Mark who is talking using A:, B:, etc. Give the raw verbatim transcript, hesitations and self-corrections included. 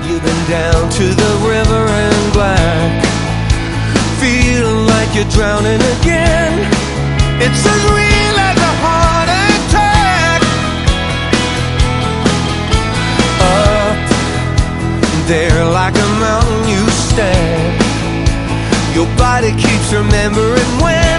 A: You've been down to the river and black, feeling like you're drowning again. It's as real as a heart attack. Up there like a mountain you stand, your body keeps remembering when